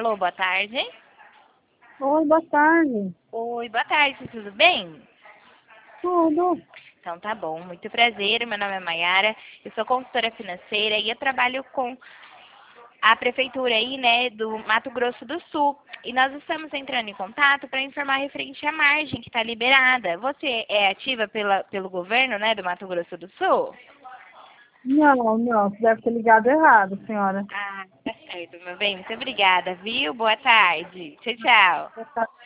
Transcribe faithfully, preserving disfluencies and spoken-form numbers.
Alô, boa tarde. Oi, boa tarde. Oi, boa tarde, tudo bem? Tudo. Então tá bom, muito prazer, meu nome é Mayara, eu sou consultora financeira e eu trabalho com a prefeitura aí, né, do Mato Grosso do Sul. E nós estamos entrando em contato para informar referente à margem que está liberada. Você é ativa pela, pelo governo, né, do Mato Grosso do Sul? Não, não, você deve ter ligado errado, senhora. Ah, tá certo, meu bem, muito obrigada, viu? Boa tarde. Tchau, tchau. Boa tarde.